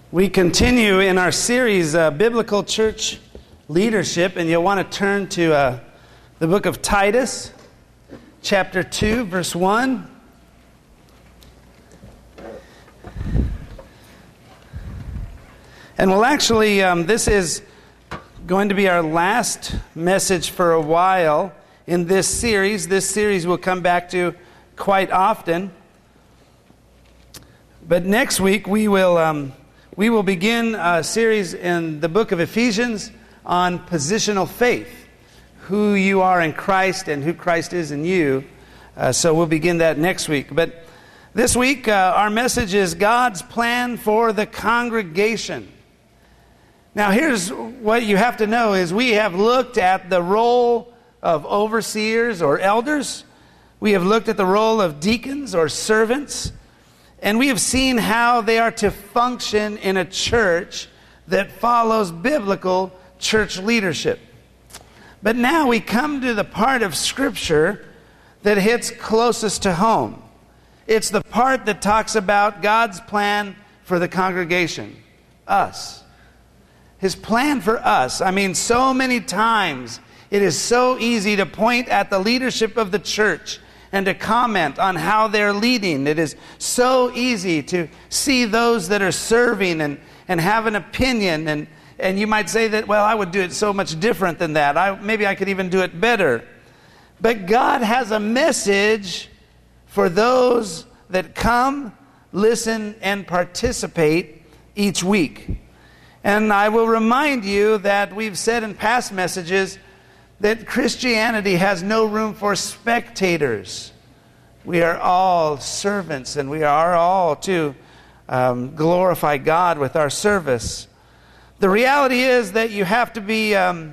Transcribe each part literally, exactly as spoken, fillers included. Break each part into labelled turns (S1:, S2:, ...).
S1: We continue in our series, uh, Biblical Church Leadership, and you'll want to turn to uh, the book of Titus, chapter two, verse one. And we'll actually, um, this is going to be our last message for a while in this series. This series we'll come back to quite often. But next week we will... Um, We will begin a series in the book of Ephesians on positional faith, who you are in Christ and who Christ is in you. Uh, so we'll begin that next week. But this week, uh, our message is God's plan for the congregation. Now, here's what you have to know is we have looked at the role of overseers or elders. We have looked at the role of deacons or servants. And we have seen how they are to function in a church that follows biblical church leadership. But now we come to the part of Scripture that hits closest to home. It's the part that talks about God's plan for the congregation, us. His plan for us. I mean, so many times it is so easy to point at the leadership of the church and to comment on how they're leading. It is so easy to see those that are serving and, and have an opinion. And, and you might say that, well, I would do it so much different than that. I, maybe I could even do it better. But God has a message for those that come, listen, and participate each week. And I will remind you that we've said in past messages that Christianity has no room for spectators. We are all servants, and we are all to um, glorify God with our service. The reality is that you have to be, um,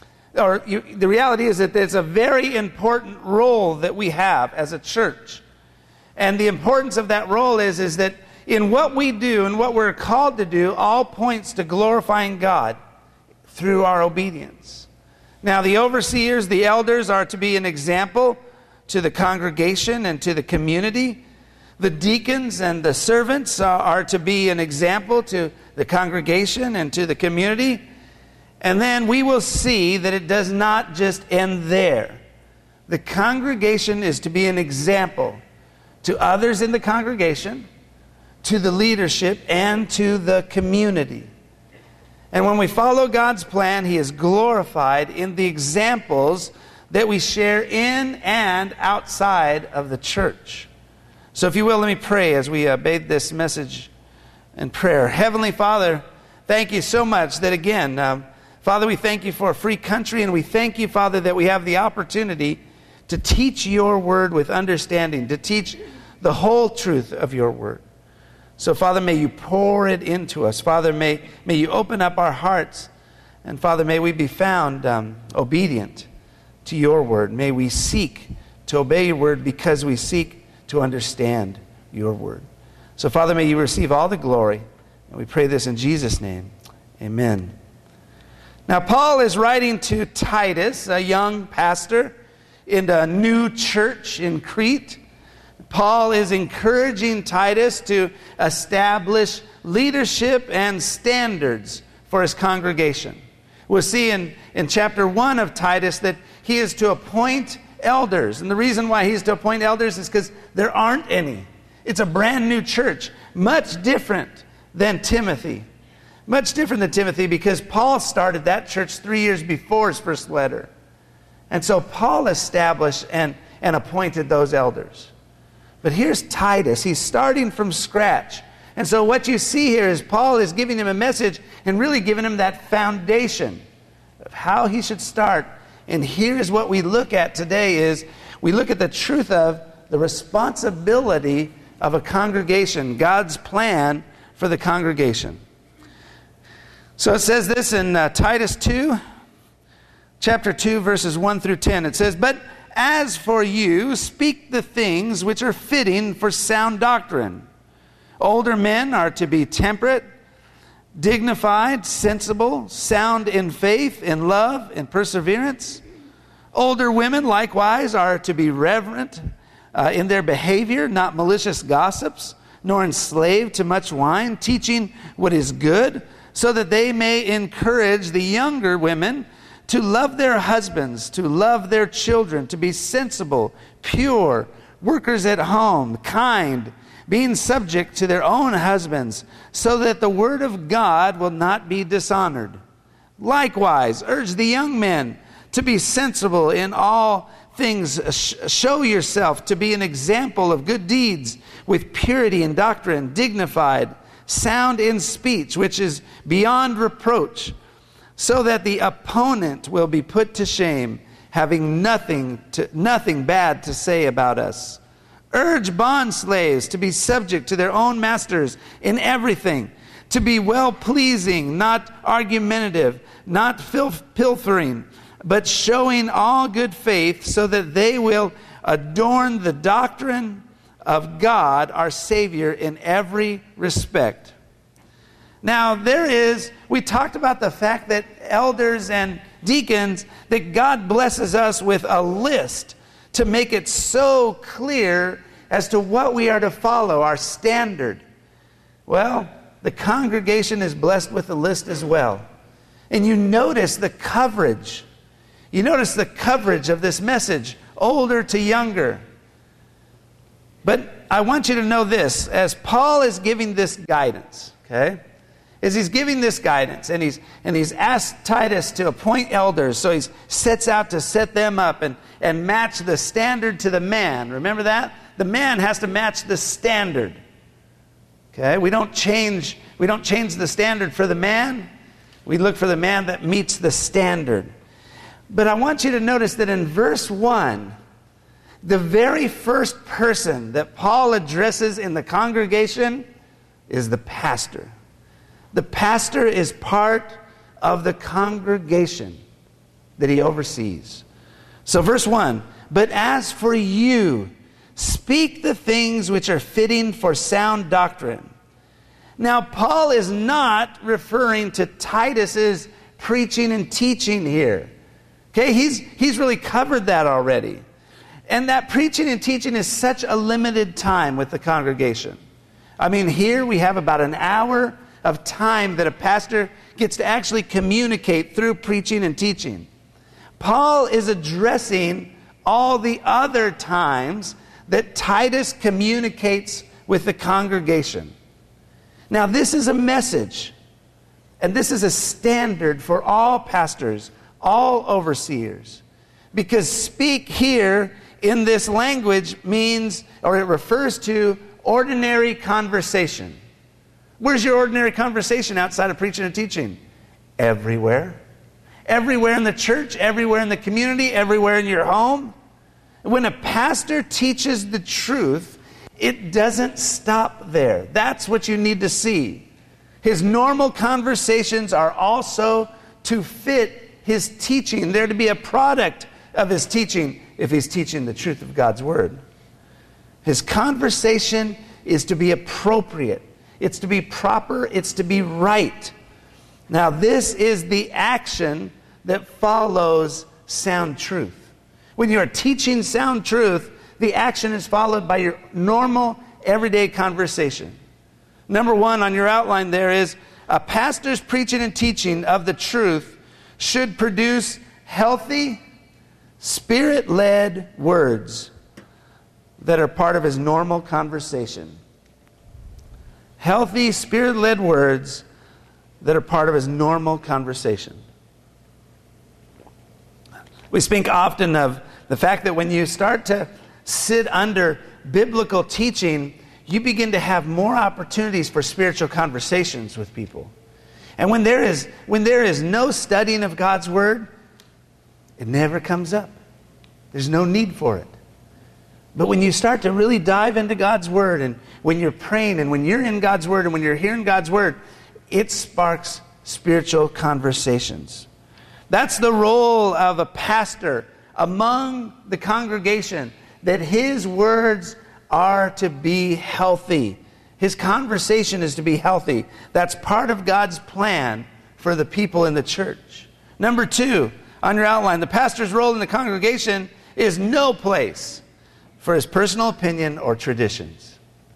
S1: or you, the reality is that there's a very important role that we have as a church. And the importance of that role is, is that in what we do and what we're called to do, all points to glorifying God through our obedience. Now, the overseers, the elders, are to be an example to the congregation and to the community. The deacons and the servants are to be an example to the congregation and to the community. And then we will see that it does not just end there. The congregation is to be an example to others in the congregation, to the leadership, and to the community. And when we follow God's plan, He is glorified in the examples that we share in and outside of the church. So if you will, let me pray as we uh, bathe this message in prayer. Heavenly Father, thank you so much that again, um, Father, we thank you for a free country, and we thank you, Father, that we have the opportunity to teach your word with understanding, to teach the whole truth of your word. So, Father, may you pour it into us. Father, may, may you open up our hearts. And, Father, may we be found um, obedient to your word. May we seek to obey your word because we seek to understand your word. So, Father, may you receive all the glory. And we pray this in Jesus' name. Amen. Now, Paul is writing to Titus, a young pastor in a new church in Crete. Paul is encouraging Titus to establish leadership and standards for his congregation. We'll see in, in chapter one of Titus that he is to appoint elders. And the reason why he's to appoint elders is because there aren't any. It's a brand new church, much different than Timothy. Much different than Timothy because Paul started that church three years before his first letter. And so Paul established and, and appointed those elders. But here's Titus. He's starting from scratch. And so what you see here is Paul is giving him a message and really giving him that foundation of how he should start. And here's what we look at today is we look at the truth of the responsibility of a congregation, God's plan for the congregation. So it says this in uh, Titus two, chapter two, verses one through ten. It says, "But as for you, speak the things which are fitting for sound doctrine. Older men are to be temperate, dignified, sensible, sound in faith, in love, in perseverance. Older women likewise are to be reverent uh, in their behavior, not malicious gossips, nor enslaved to much wine, teaching what is good, so that they may encourage the younger women to love their husbands, to love their children, to be sensible, pure, workers at home, kind, being subject to their own husbands, so that the word of God will not be dishonored. Likewise, urge the young men to be sensible in all things. Show yourself to be an example of good deeds, with purity in doctrine, dignified, sound in speech, which is beyond reproach, so that the opponent will be put to shame, having nothing to, nothing bad to say about us. Urge bondslaves to be subject to their own masters in everything, to be well-pleasing, not argumentative, not filth, pilfering, but showing all good faith, so that they will adorn the doctrine of God, our Savior, in every respect. Now, there is, we talked about the fact that elders and deacons, that God blesses us with a list to make it so clear as to what we are to follow, our standard. Well, the congregation is blessed with a list as well. And you notice the coverage. You notice the coverage of this message, older to younger. But I want you to know this, as Paul is giving this guidance, okay? As he's giving this guidance, and he's and he's asked Titus to appoint elders, so he sets out to set them up and, and match the standard to the man. Remember that? The man has to match the standard. Okay? We don't change, we don't change the standard for the man. We look for the man that meets the standard. But I want you to notice that in verse one, the very first person that Paul addresses in the congregation is the pastor. The pastor is part of the congregation that he oversees. So verse one, but as for you, speak the things which are fitting for sound doctrine. Now, Paul is not referring to Titus's preaching and teaching here. Okay, he's, he's really covered that already. And that preaching and teaching is such a limited time with the congregation. I mean, here we have about an hour of time that a pastor gets to actually communicate through preaching and teaching. Paul is addressing all the other times that Titus communicates with the congregation. Now, this is a message, and this is a standard for all pastors, all overseers, because speak here in this language means, or it refers to, ordinary conversation. Where's your ordinary conversation outside of preaching and teaching? Everywhere. Everywhere in the church, everywhere in the community, everywhere in your home. When a pastor teaches the truth, it doesn't stop there. That's what you need to see. His normal conversations are also to fit his teaching. They're to be a product of his teaching if he's teaching the truth of God's word. His conversation is to be appropriate. It's to be proper. It's to be right. Now, this is the action that follows sound truth. When you are teaching sound truth, the action is followed by your normal, everyday conversation. Number one on your outline there is a pastor's preaching and teaching of the truth should produce healthy, Spirit-led words that are part of his normal conversation. Healthy, Spirit-led words that are part of his normal conversation. We speak often of the fact that when you start to sit under biblical teaching, you begin to have more opportunities for spiritual conversations with people. And when there is when there is no studying of God's word, it never comes up. There's no need for it. But when you start to really dive into God's word, and when you're praying, and when you're in God's word, and when you're hearing God's word, it sparks spiritual conversations. That's the role of a pastor among the congregation, that his words are to be healthy. His conversation is to be healthy. That's part of God's plan for the people in the church. Number two, on your outline, the pastor's role in the congregation is no place for his personal opinion or traditions.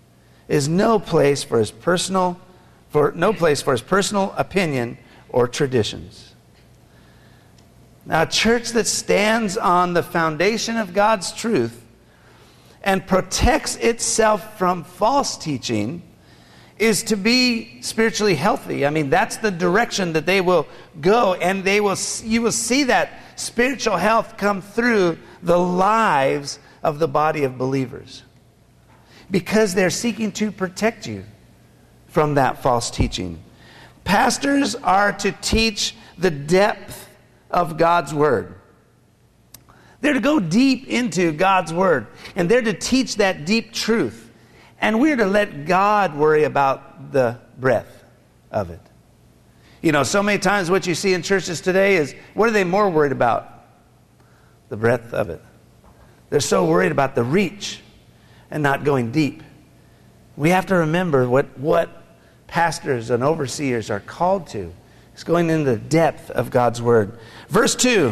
S1: is no place for his personal, for no place for his personal opinion or traditions. Now, a church that stands on the foundation of God's truth and protects itself from false teaching is to be spiritually healthy. I mean, that's the direction that they will go, and they will. You will see that spiritual health come through the lives of the body of believers, because they're seeking to protect you from that false teaching. Pastors are to teach the depth of God's Word. They're to go deep into God's Word, and they're to teach that deep truth. And we're to let God worry about the breadth of it. You know, so many times what you see in churches today is, what are they more worried about? The breadth of it. They're so worried about the reach and not going deep. We have to remember what, what pastors and overseers are called to. It's going into the depth of God's Word. Verse two.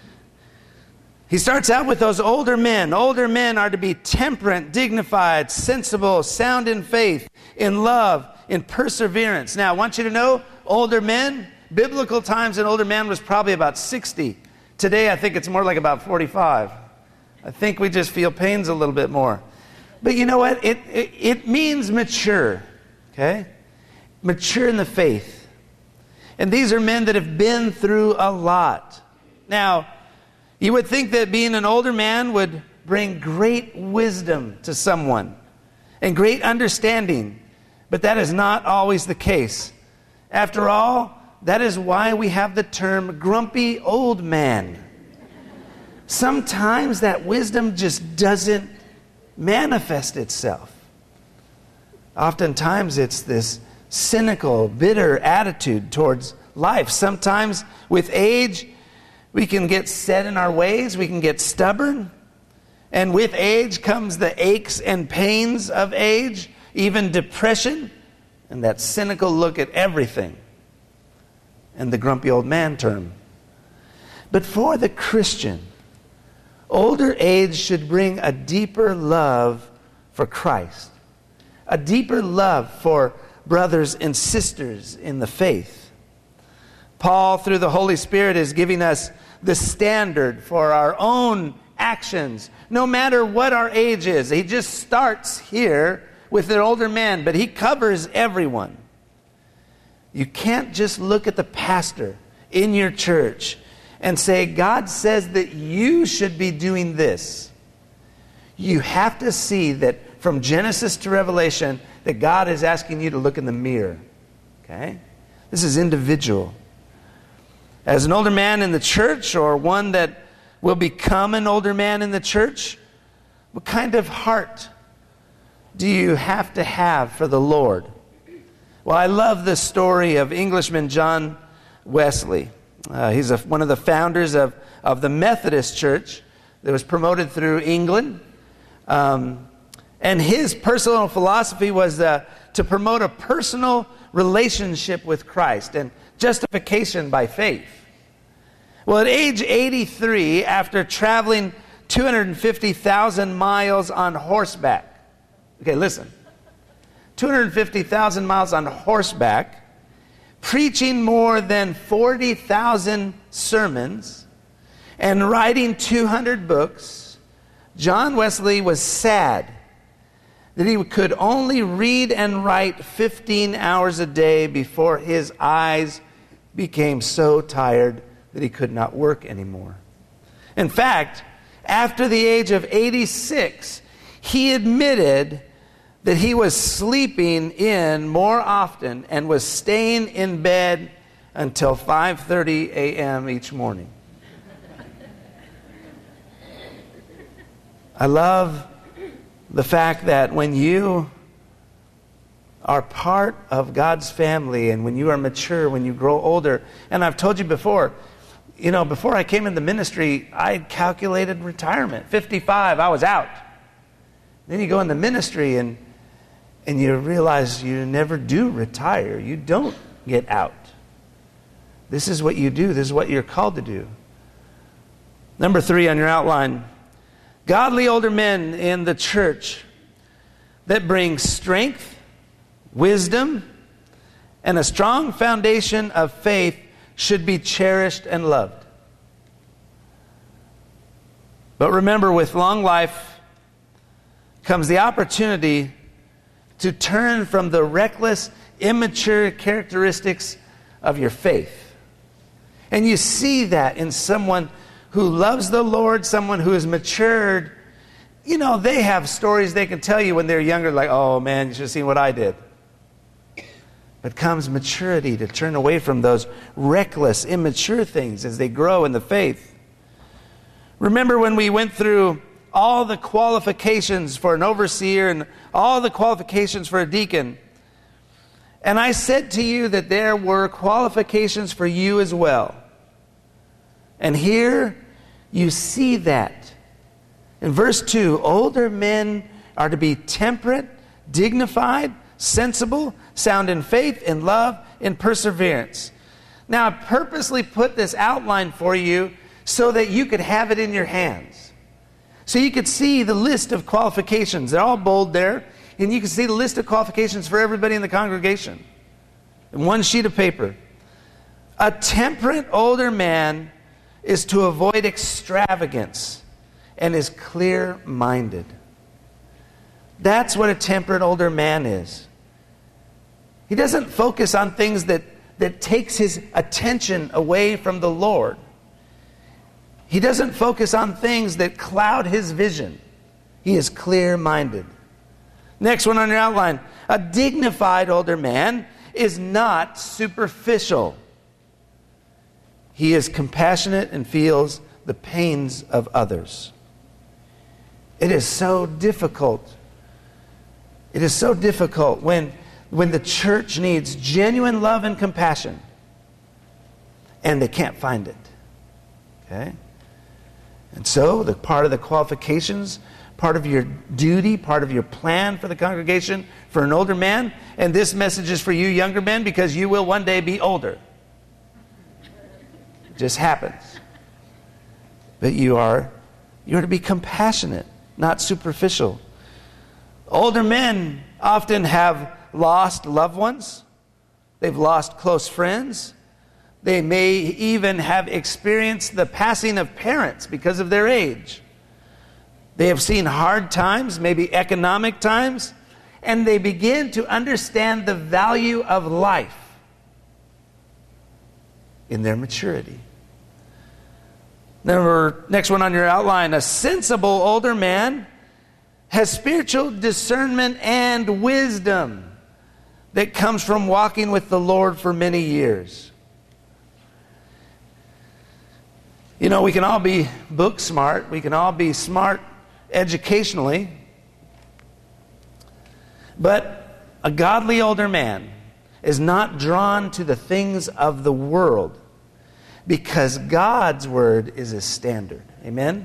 S1: He starts out with those older men. Older men are to be temperate, dignified, sensible, sound in faith, in love, in perseverance. Now, I want you to know, older men, biblical times an older man was probably about sixty. Today, I think it's more like about forty-five. I think we just feel pains a little bit more. But you know what? It, it, it means mature, okay? Mature in the faith. And these are men that have been through a lot. Now, you would think that being an older man would bring great wisdom to someone and great understanding, but that is not always the case. After all, that is why we have the term grumpy old man. Sometimes that wisdom just doesn't manifest itself. Oftentimes it's this cynical, bitter attitude towards life. Sometimes with age, we can get set in our ways. We can get stubborn. And with age comes the aches and pains of age, even depression, and that cynical look at everything, and the grumpy old man term. But for the Christian, older age should bring a deeper love for Christ, a deeper love for brothers and sisters in the faith. Paul, through the Holy Spirit, is giving us the standard for our own actions, no matter what our age is. He just starts here with an older man, but he covers everyone. You can't just look at the pastor in your church and say, God says that you should be doing this. You have to see that from Genesis to Revelation, that God is asking you to look in the mirror. Okay? This is individual. As an older man in the church, or one that will become an older man in the church, what kind of heart do you have to have for the Lord? Well, I love the story of Englishman John Wesley. Uh, he's a, one of the founders of, of the Methodist Church that was promoted through England. Um, and his personal philosophy was uh, to promote a personal relationship with Christ and justification by faith. Well, at age eighty-three, after traveling two hundred fifty thousand miles on horseback, okay, listen, two hundred fifty thousand miles on horseback, preaching more than forty thousand sermons, and writing two hundred books, John Wesley was sad that he could only read and write fifteen hours a day before his eyes became so tired that he could not work anymore. In fact, after the age of eighty-six, he admitted that he was sleeping in more often and was staying in bed until five thirty a.m. each morning. I love the fact that when you are part of God's family and when you are mature, when you grow older, and I've told you before, you know, before I came into ministry, I calculated retirement. fifty-five, I was out. Then you go into ministry and and you realize you never do retire. You don't get out. This is what you do. This is what you're called to do. Number three on your outline. Godly older men in the church that brings strength, wisdom, and a strong foundation of faith should be cherished and loved. But remember, with long life comes the opportunity to turn from the reckless, immature characteristics of your faith. And you see that in someone who loves the Lord, someone who has matured. You know, they have stories they can tell you when they're younger, like, oh man, you should have seen what I did. But comes maturity to turn away from those reckless, immature things as they grow in the faith. Remember when we went through all the qualifications for an overseer and all the qualifications for a deacon. And I said to you that there were qualifications for you as well. And here you see that. In verse two, older men are to be temperate, dignified, sensible, sound in faith, in love, in perseverance. Now, I purposely put this outline for you so that you could have it in your hands. So you could see the list of qualifications. They're all bold there. And you can see the list of qualifications for everybody in the congregation. In one sheet of paper. A temperate older man is to avoid extravagance and is clear-minded. That's what a temperate older man is. He doesn't focus on things that, that takes his attention away from the Lord. He doesn't focus on things that cloud his vision. He is clear-minded. Next one on your outline. A dignified older man is not superficial. He is compassionate and feels the pains of others. It is so difficult. It is so difficult when, when the church needs genuine love and compassion and they can't find it. Okay? And so, the part of the qualifications, part of your duty, part of your plan for the congregation, for an older man, and this message is for you younger men because you will one day be older. It just happens. But you are, you are to be compassionate, not superficial. Older men often have lost loved ones. They've lost close friends. They may even have experienced the passing of parents because of their age. They have seen hard times, maybe economic times, and they begin to understand the value of life in their maturity. Number, next one on your outline, a sensible older man has spiritual discernment and wisdom that comes from walking with the Lord for many years. You know, we can all be book smart. We can all be smart educationally. But a godly older man is not drawn to the things of the world because God's word is his standard. Amen?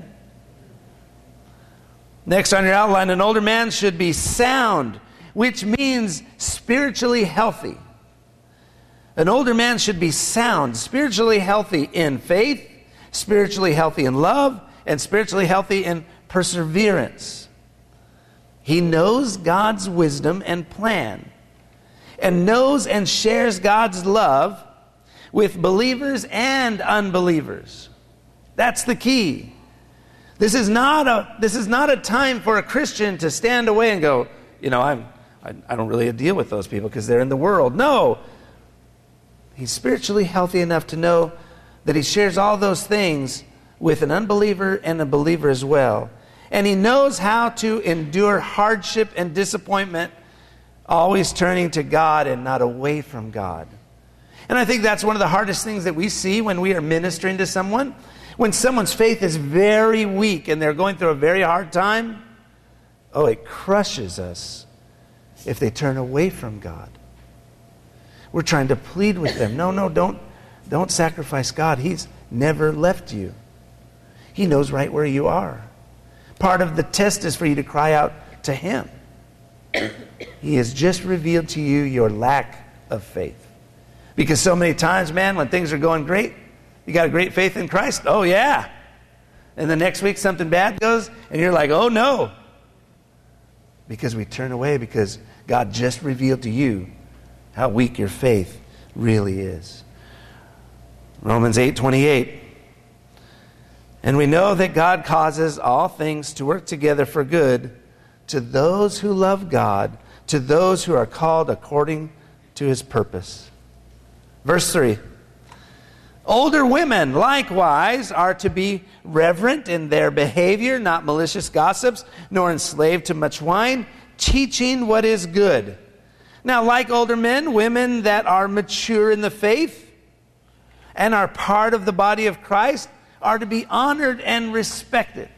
S1: Next on your outline, an older man should be sound, which means spiritually healthy. An older man should be sound, spiritually healthy in faith, spiritually healthy in love, and spiritually healthy in perseverance. He knows God's wisdom and plan, and knows and shares God's love with believers and unbelievers. That's the key. This is not a this is not a time for a Christian to stand away and go, you know, I'm I, I don't really deal with those people because they're in the world. No. He's spiritually healthy enough to know that he shares all those things with an unbeliever and a believer as well. And he knows how to endure hardship and disappointment, always turning to God and not away from God. And I think that's one of the hardest things that we see when we are ministering to someone. When someone's faith is very weak and they're going through a very hard time, oh, it crushes us if they turn away from God. We're trying to plead with them. No, no, don't, don't sacrifice God. He's never left you. He knows right where you are. Part of the test is for you to cry out to Him. He has just revealed to you your lack of faith. Because so many times, man, when things are going great, you got a great faith in Christ? Oh, yeah. And the next week something bad goes, and you're like, oh, no. because we turn away because God just revealed to you how weak your faith really is. Romans eight twenty-eight. And we know that God causes all things to work together for good to those who love God, to those who are called according to his purpose. Verse three. Older women, likewise, are to be reverent in their behavior, not malicious gossips, nor enslaved to much wine, teaching what is good. Now, like older men, women that are mature in the faith and are part of the body of Christ are to be honored and respected.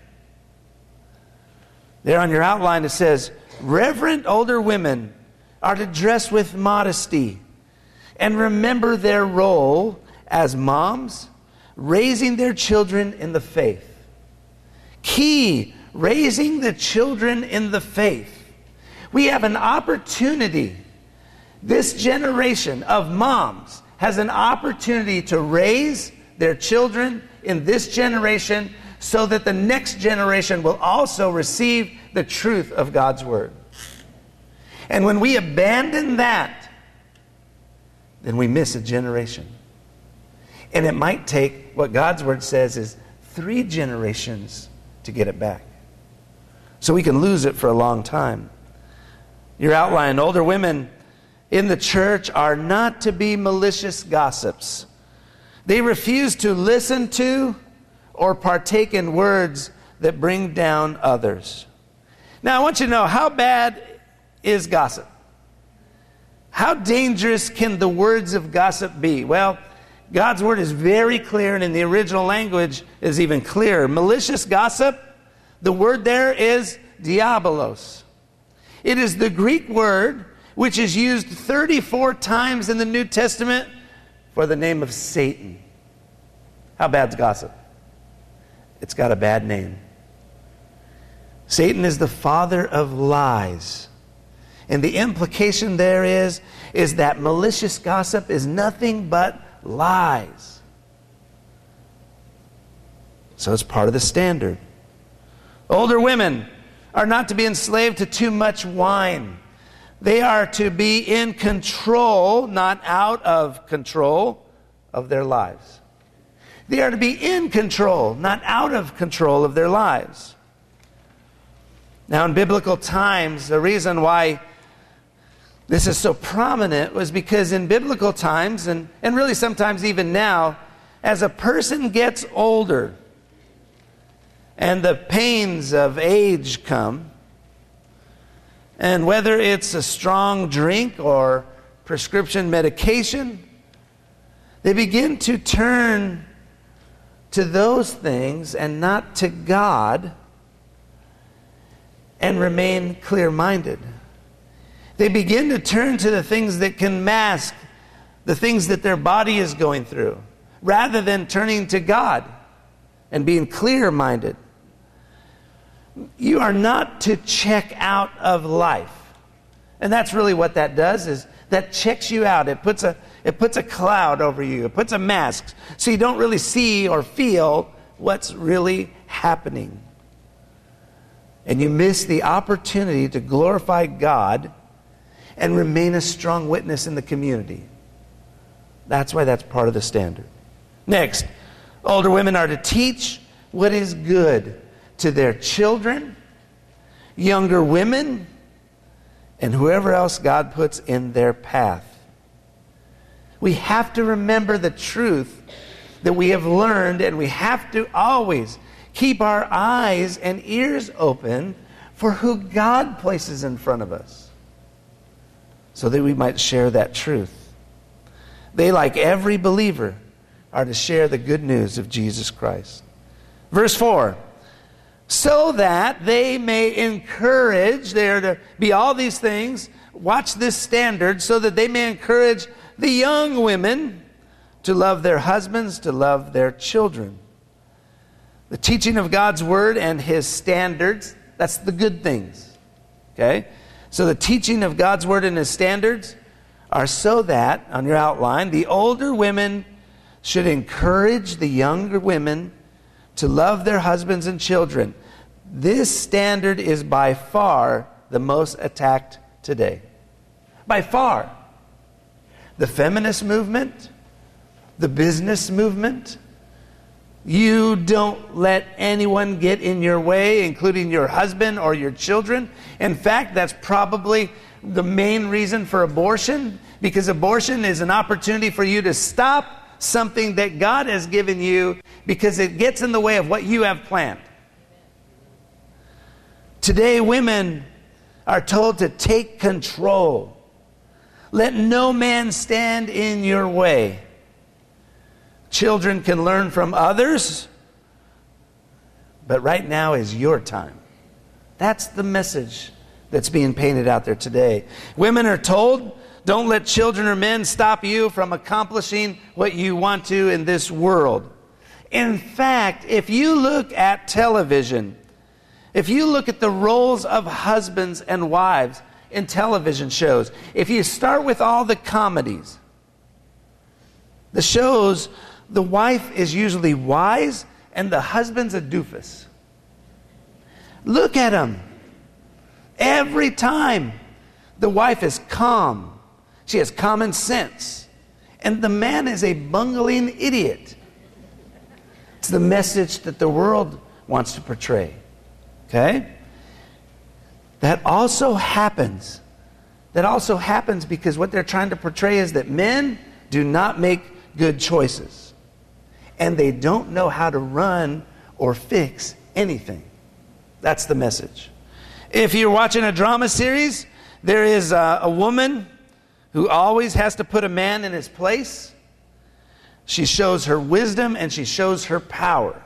S1: There on your outline it says, reverent older women are to dress with modesty and remember their role as moms, raising their children in the faith. Key, raising the children in the faith. We have an opportunity. This generation of moms has an opportunity to raise their children in this generation so that the next generation will also receive the truth of God's word. And when we abandon that, then we miss a generation. And it might take, what God's word says is three generations to get it back. So we can lose it for a long time. Your outline, older women in the church are not to be malicious gossips. They refuse to listen to or partake in words that bring down others. Now I want you to know, how bad is gossip? How dangerous can the words of gossip be? Well, God's word is very clear, and in the original language is even clearer. Malicious gossip, the word there is diabolos. It is the Greek word which is used thirty-four times in the New Testament for the name of Satan. How bad's gossip? It's got a bad name. Satan is the father of lies. And the implication there is, is that malicious gossip is nothing but lies. So it's part of the standard. Older women are not to be enslaved to too much wine. They are to be in control, not out of control, of their lives. They are to be in control, not out of control of their lives. Now, in biblical times, the reason why this is so prominent was because in biblical times, and, and really sometimes even now, as a person gets older and the pains of age come, and whether it's a strong drink or prescription medication, they begin to turn to those things and not to God and remain clear-minded. They begin to turn to the things that can mask the things that their body is going through, rather than turning to God and being clear-minded. You are not to check out of life. And that's really what that does, is that checks you out. It puts a, it puts a cloud over you. It puts a mask so you don't really see or feel what's really happening. And you miss the opportunity to glorify God and remain a strong witness in the community. That's why that's part of the standard. Next, older women are to teach what is good to their children, younger women, and whoever else God puts in their path. We have to remember the truth that we have learned, and we have to always keep our eyes and ears open for who God places in front of us, so that we might share that truth. They, like every believer, are to share the good news of Jesus Christ. Verse four, so that they may encourage, they are to be all these things, watch this standard, so that they may encourage the young women to love their husbands, to love their children. The teaching of God's word and his standards, that's the good things. Okay? So the teaching of God's word and his standards are so that, on your outline, the older women should encourage the younger women to love their husbands and children. This standard is by far the most attacked today. By far. The feminist movement, the business movement. You don't let anyone get in your way, including your husband or your children. In fact, that's probably the main reason for abortion, because abortion is an opportunity for you to stop something that God has given you because it gets in the way of what you have planned. Today, women are told to take control. Let no man stand in your way. Children can learn from others, but right now is your time. That's the message that's being painted out there today. Women are told, don't let children or men stop you from accomplishing what you want to in this world. In fact, if you look at television, if you look at the roles of husbands and wives in television shows, if you start with all the comedies, the shows, the wife is usually wise and the husband's a doofus. Look at them. Every time the wife is calm, she has common sense, and the man is a bungling idiot. It's the message that the world wants to portray. Okay? That also happens. That also happens because what they're trying to portray is that men do not make good choices. And they don't know how to run or fix anything. That's the message. If you're watching a drama series, there is a, a woman who always has to put a man in his place. She shows her wisdom and she shows her power.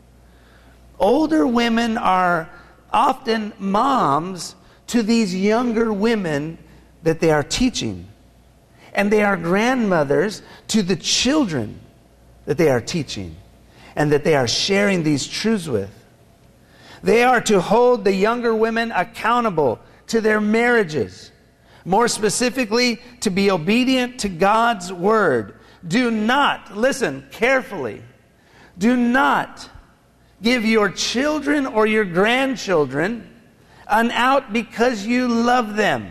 S1: Older women are often moms to these younger women that they are teaching. And they are grandmothers to the children that they are teaching and that they are sharing these truths with. They are to hold the younger women accountable to their marriages. More specifically, to be obedient to God's word. Do not, listen carefully, do not give your children or your grandchildren an out because you love them.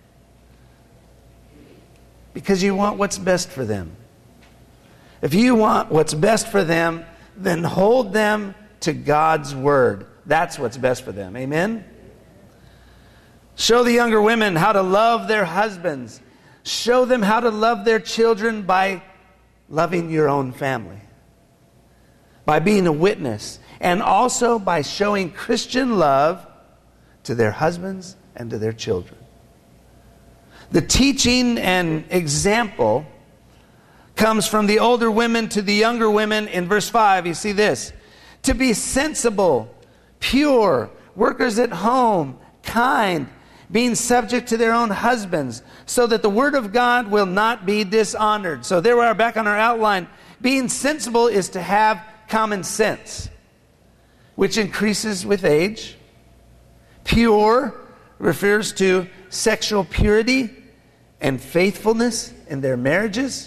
S1: Because you want what's best for them. If you want what's best for them, then hold them to God's word. That's what's best for them. Amen? Show the younger women how to love their husbands. Show them how to love their children by loving your own family. By being a witness. And also by showing Christian love to their husbands and to their children. The teaching and example comes from the older women to the younger women. In verse five, you see this. To be sensible, pure, workers at home, kind, being subject to their own husbands, so that the word of God will not be dishonored. So there we are back on our outline. Being sensible is to have common sense, which increases with age. Pure refers to sexual purity and faithfulness in their marriages.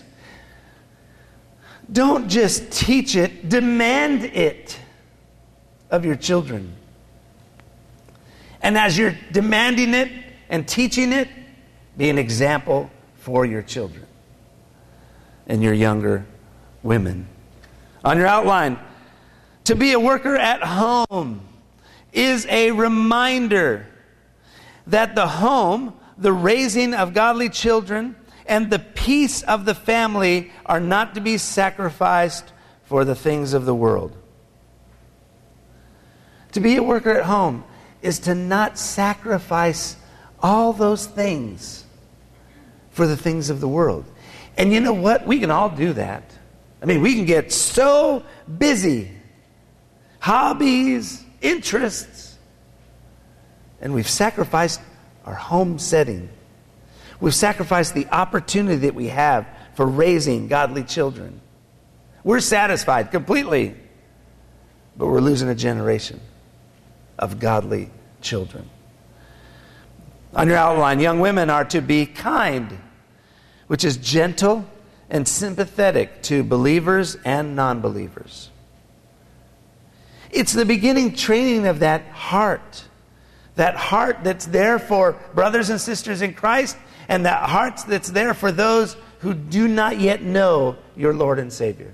S1: Don't just teach it, demand it of your children. And as you're demanding it and teaching it, be an example for your children and your younger women. On your outline, to be a worker at home is a reminder that the home, the raising of godly children, and the peace of the family are not to be sacrificed for the things of the world. To be a worker at home is to not sacrifice all those things for the things of the world. And you know what? We can all do that. I mean, we can get so busy. Hobbies, interests. And we've sacrificed our home setting. We've sacrificed the opportunity that we have for raising godly children. We're satisfied completely, but we're losing a generation of godly children. On your outline, young women are to be kind, which is gentle and sympathetic to believers and non-believers. It's the beginning training of that heart That heart that's there for brothers and sisters in Christ, and that heart that's there for those who do not yet know your Lord and Savior.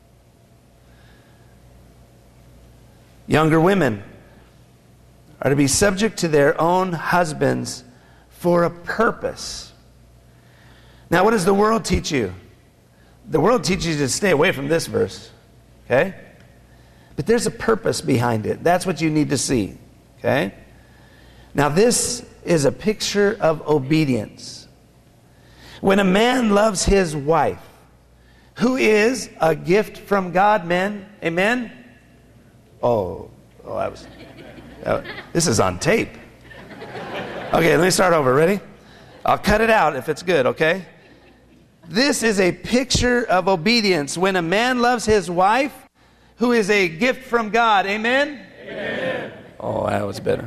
S1: Younger women are to be subject to their own husbands for a purpose. Now, what does the world teach you? The world teaches you to stay away from this verse. Okay? But there's a purpose behind it. That's what you need to see. Okay? Now, this is a picture of obedience. When a man loves his wife, who is a gift from God, men, amen? Oh, oh, I was. Uh, this is on tape. Okay, let me start over. Ready? I'll cut it out if it's good, okay? This is a picture of obedience. When a man loves his wife, who is a gift from God, amen? Amen. Oh, that was better.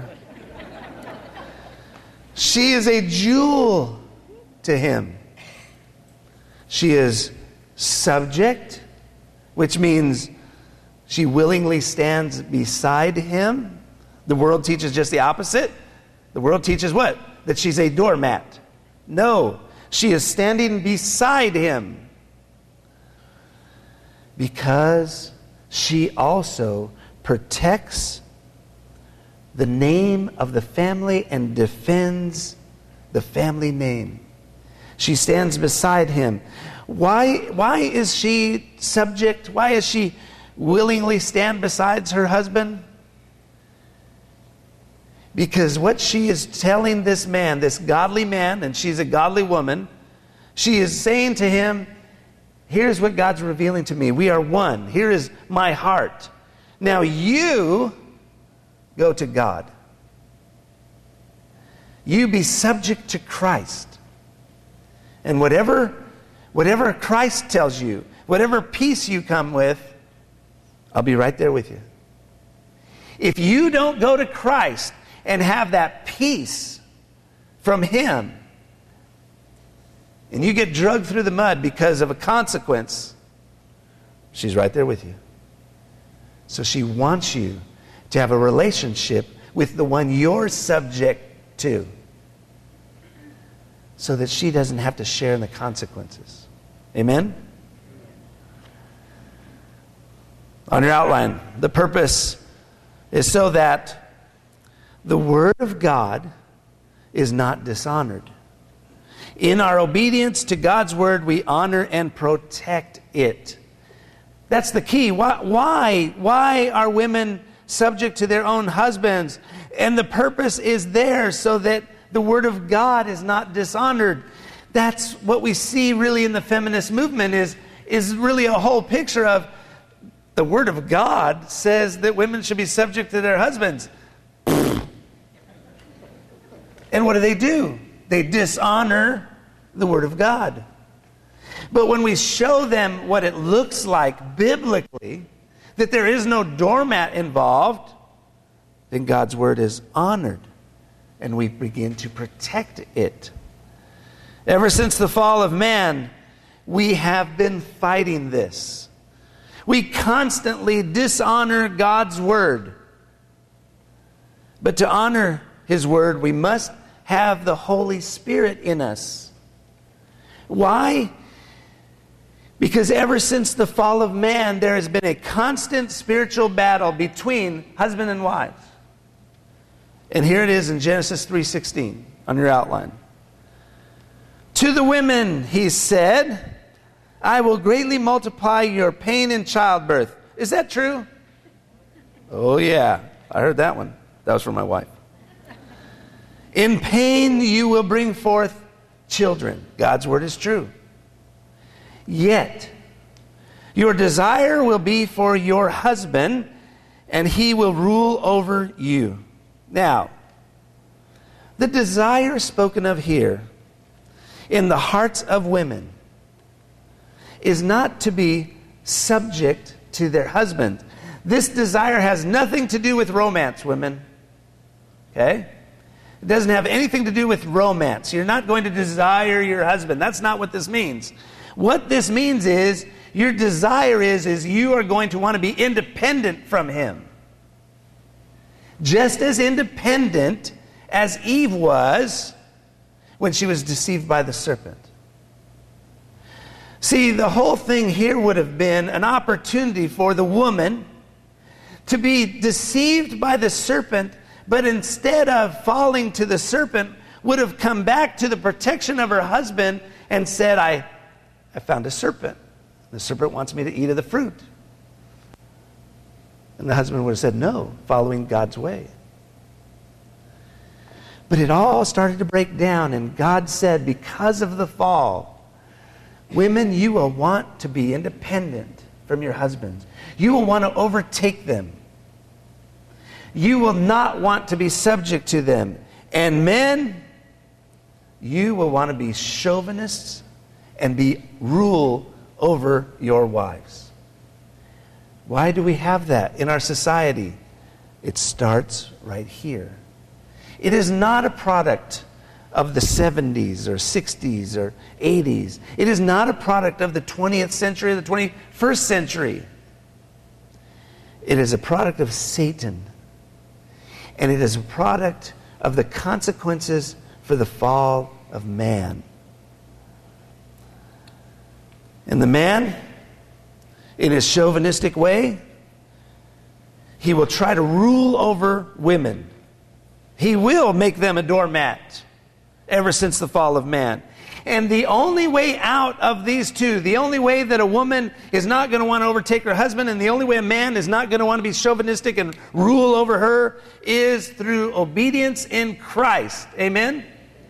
S1: She is a jewel to him. She is subject, which means she willingly stands beside him. The world teaches just the opposite. The world teaches what? That she's a doormat. No, she is standing beside him because she also protects the name of the family and defends the family name. She stands beside him. Why, why is she subject? Why is she willingly stand beside her husband? Because what she is telling this man, this godly man, and she's a godly woman, she is saying to him, here's what God's revealing to me. We are one. Here is my heart. Now you go to God. You be subject to Christ. And whatever, whatever Christ tells you, whatever peace you come with, I'll be right there with you. If you don't go to Christ and have that peace from him, and you get dragged through the mud because of a consequence, she's right there with you. So she wants you to have a relationship with the one you're subject to, so that she doesn't have to share in the consequences. Amen? On your outline, the purpose is so that the Word of God is not dishonored. In our obedience to God's Word, we honor and protect it. That's the key. Why, why, why are women subject to their own husbands? And the purpose is there so that the Word of God is not dishonored. That's what we see really in the feminist movement is, is really a whole picture of the Word of God says that women should be subject to their husbands. And what do they do? They dishonor the Word of God. But when we show them what it looks like biblically, that there is no doormat involved, then God's Word is honored. And we begin to protect it. Ever since the fall of man, we have been fighting this. We constantly dishonor God's Word. But to honor His Word, we must have the Holy Spirit in us. Why? Because ever since the fall of man, there has been a constant spiritual battle between husband and wife. And here it is in Genesis three sixteen on your outline. To the women, he said, I will greatly multiply your pain in childbirth. Is that true? Oh yeah, I heard that one. That was from my wife. In pain you will bring forth children. God's word is true. Yet your desire will be for your husband, and he will rule over you. Now, the desire spoken of here in the hearts of women is not to be subject to their husband. This desire has nothing to do with romance, women. Okay? It doesn't have anything to do with romance. You're not going to desire your husband. That's not what this means. What this means is, your desire is, is you are going to want to be independent from him. Just as independent as Eve was when she was deceived by the serpent. See, the whole thing here would have been an opportunity for the woman to be deceived by the serpent, but instead of falling to the serpent, would have come back to the protection of her husband and said, I, I found a serpent. The serpent wants me to eat of the fruit. And the husband would have said no, following God's way. But it all started to break down, and God said, because of the fall, women, you will want to be independent from your husbands. You will want to overtake them. You will not want to be subject to them. And men, you will want to be chauvinists and be rule over your wives. Why do we have that in our society? It starts right here. It is not a product of the seventies or sixties or eighties. It is not a product of the twentieth century or the twenty-first century. It is a product of Satan. And it is a product of the consequences for the fall of man. And the man, in his chauvinistic way, he will try to rule over women. He will make them a doormat ever since the fall of man. And the only way out of these two, the only way that a woman is not going to want to overtake her husband, and the only way a man is not going to want to be chauvinistic and rule over her, is through obedience in Christ. Amen?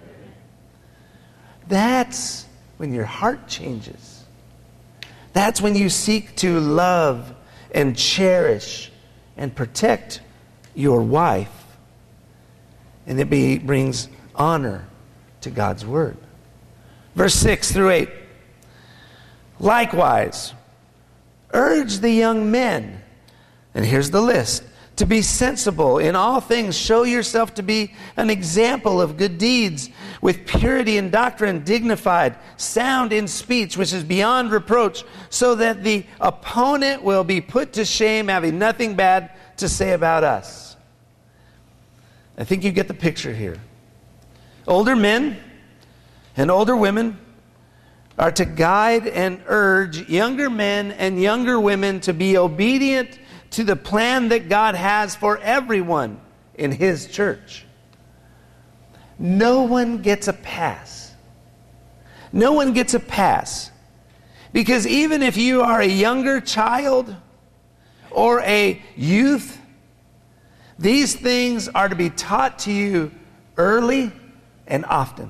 S1: That's when your heart changes. That's when you seek to love and cherish and protect your wife. And it be, brings honor to God's word. Verse six through eight. Likewise, urge the young men, and here's the list, to be sensible in all things. Show yourself to be an example of good deeds, with purity in doctrine, dignified, sound in speech, which is beyond reproach, so that the opponent will be put to shame, having nothing bad to say about us. I think you get the picture here. Older men and older women are to guide and urge younger men and younger women to be obedient to the plan that God has for everyone in His church. No one gets a pass. No one gets a pass. Because even if you are a younger child or a youth, these things are to be taught to you early and often.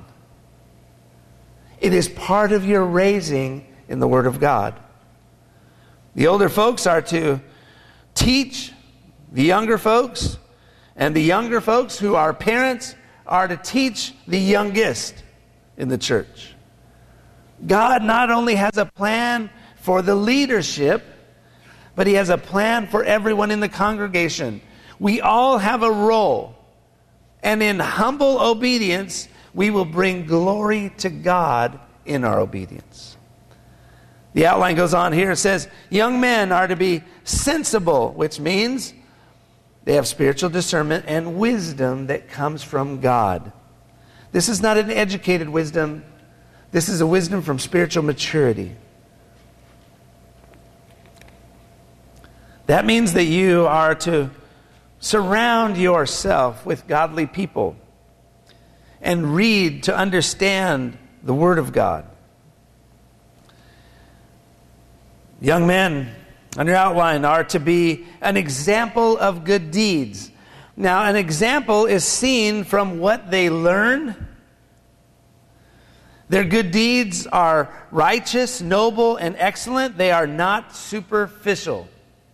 S1: It is part of your raising in the Word of God. The older folks are to teach the younger folks, and the younger folks who are parents are to teach the youngest in the church. God not only has a plan for the leadership, but He has a plan for everyone in the congregation. We all have a role, and in humble obedience, we will bring glory to God in our obedience. The outline goes on here. It says, young men are to be sensible, which means they have spiritual discernment and wisdom that comes from God. This is not an educated wisdom. This is a wisdom from spiritual maturity. That means that you are to surround yourself with godly people and read to understand the Word of God. Young men, on your outline, are to be an example of good deeds. Now, an example is seen from what they learn. Their good deeds are righteous, noble, and excellent. They are not superficial.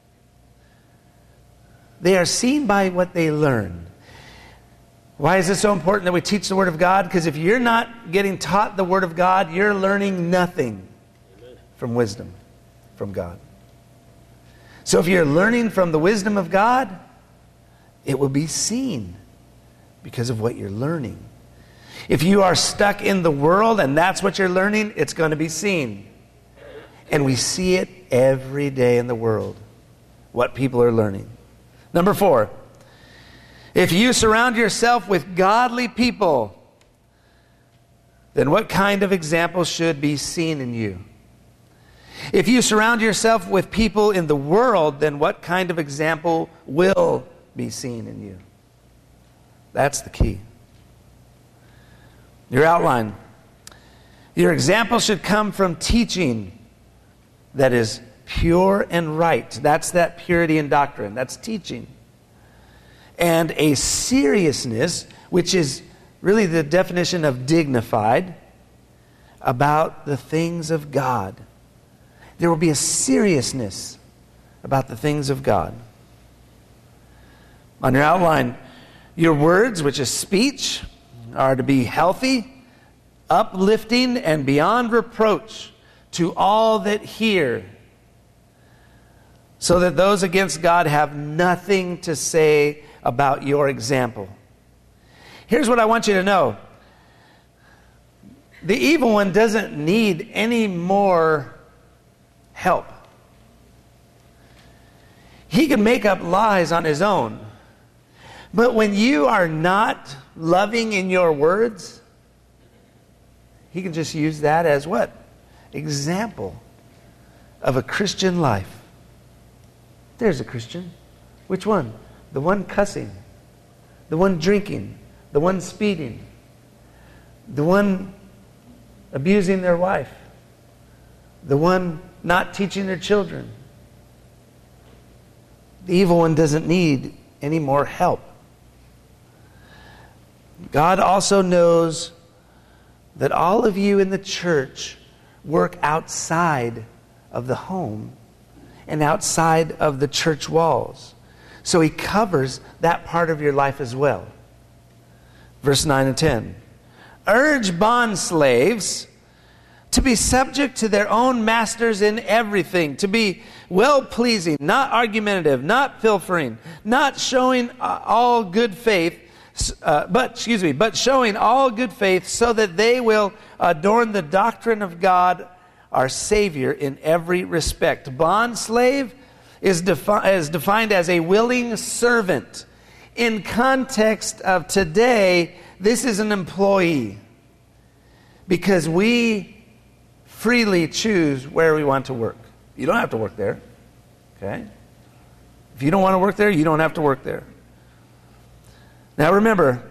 S1: They are seen by what they learn. Why is it so important that we teach the Word of God? Because if you're not getting taught the Word of God, you're learning nothing from wisdom from God. So if you're learning from the wisdom of God, it will be seen because of what you're learning. If you are stuck in the world and that's what you're learning, it's going to be seen. And we see it every day in the world, what people are learning. Number four, If you surround yourself with godly people, then what kind of example should be seen in you? If you surround yourself with people in the world, then what kind of example will be seen in you? That's the key. Your outline. Your example should come from teaching that is pure and right. That's that purity in doctrine. That's teaching. And a seriousness, which is really the definition of dignified, about the things of God. There will be a seriousness about the things of God. On your outline, your words, which is speech, are to be healthy, uplifting, and beyond reproach to all that hear, so that those against God have nothing to say about your example. Here's what I want you to know. The evil one doesn't need any more help. He can make up lies on his own. But when you are not loving in your words, he can just use that as what? Example of a Christian life. There's a Christian. Which one? The one cussing, the one drinking, the one speeding, the one abusing their wife, the one not teaching their children. The evil one doesn't need any more help. God also knows that all of you in the church work outside of the home and outside of the church walls. So he covers that part of your life as well. Verse nine and ten. Urge bond slaves to be subject to their own masters in everything, to be well-pleasing, not argumentative, not pilfering, not showing uh, all good faith, uh, but, excuse me, but showing all good faith so that they will adorn the doctrine of God, our Savior, in every respect. Bond slave is, defi- is defined as a willing servant. In context of today, this is an employee, because we freely choose where we want to work. You don't have to work there. Okay? If you don't want to work there, you don't have to work there. Now remember,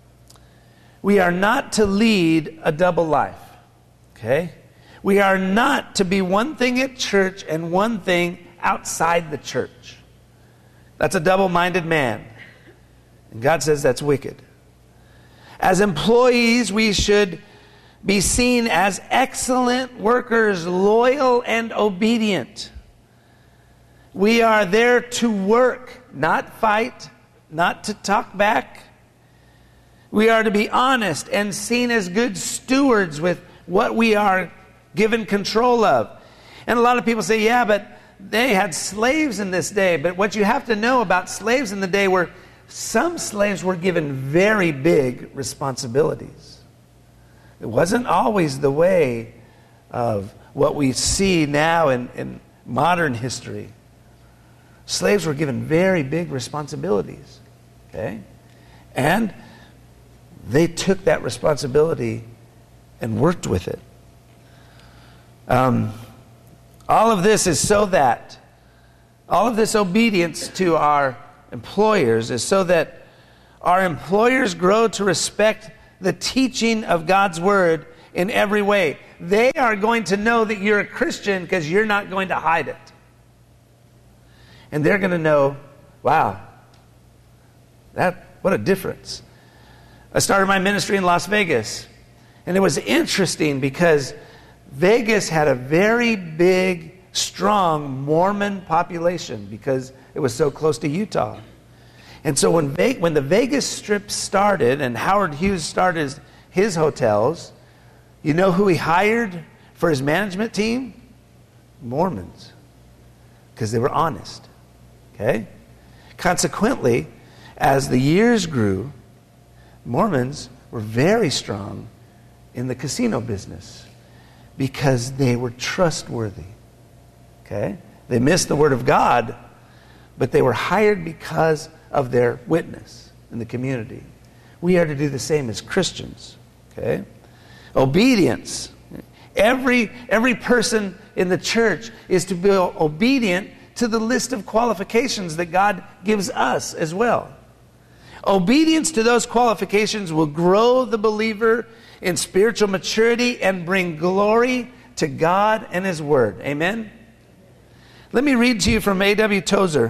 S1: we are not to lead a double life. Okay? We are not to be one thing at church and one thing outside the church. That's a double-minded man. And God says that's wicked. As employees, we should be seen as excellent workers, loyal and obedient. We are there to work, not fight, not to talk back. We are to be honest and seen as good stewards with what we are given control of. And a lot of people say, yeah, but they had slaves in this day. But what you have to know about slaves in the day were some slaves were given very big responsibilities. It wasn't always the way of what we see now in, in modern history. Slaves were given very big responsibilities. Okay? And they took that responsibility and worked with it. Um, all of this is so that, all of this obedience to our employers is so that our employers grow to respect the teaching of God's Word in every way. They are going to know that you're a Christian because you're not going to hide it. And they're going to know, wow, that what a difference. I started my ministry in Las Vegas. And it was interesting because Vegas had a very big, strong Mormon population because it was so close to Utah. And so when Ve- when the Vegas Strip started and Howard Hughes started his, his hotels, you know who he hired for his management team? Mormons. Because they were honest. Okay? Consequently, as the years grew, Mormons were very strong in the casino business because they were trustworthy. Okay? They missed the Word of God, but they were hired because of their witness. in the community. We are to do the same as Christians. Okay? Obedience. Every, every person in the church is to be obedient to the list of qualifications that God gives us as well. Obedience to those qualifications will grow the believer in spiritual maturity and bring glory to God and His Word. Amen? Let me read to you from A W Tozer.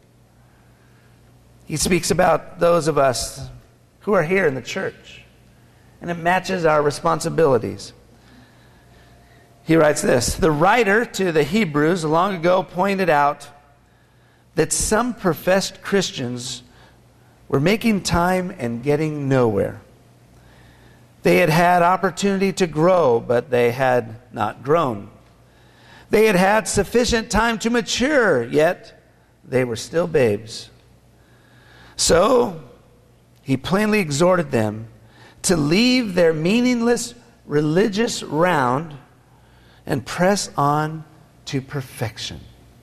S1: He speaks about those of us who are here in the church, and it matches our responsibilities. He writes this: the writer to the Hebrews long ago pointed out that some professed Christians were making time and getting nowhere. They had had opportunity to grow, but they had not grown. They had had sufficient time to mature, yet they were still babes. So he plainly exhorted them to leave their meaningless religious round and press on to perfection.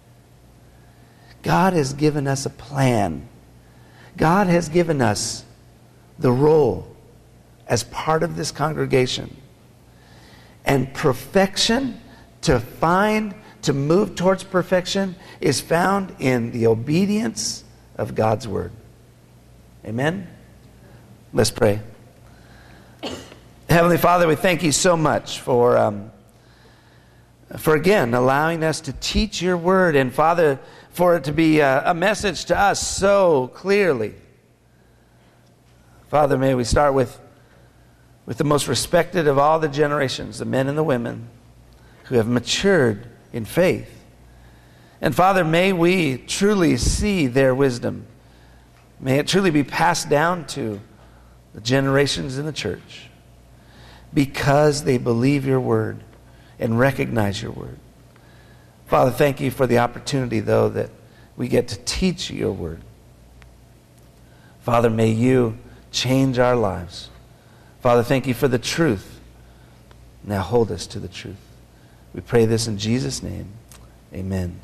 S1: God has given us a plan. God has given us the role as part of this congregation. And perfection, to find, to move towards perfection, is found in the obedience of God's Word. Amen? Let's pray. Heavenly Father, we thank you so much for, um, for again, allowing us to teach your Word. And Father, for it to be a, a message to us so clearly. Father, may we start with, with the most respected of all the generations, the men and the women who have matured in faith. And Father, may we truly see their wisdom. May it truly be passed down to the generations in the church because they believe your word and recognize your word. Father, thank you for the opportunity, though, that we get to teach your word. Father, may you change our lives. Father, thank you for the truth. Now hold us to the truth. We pray this in Jesus' name. Amen.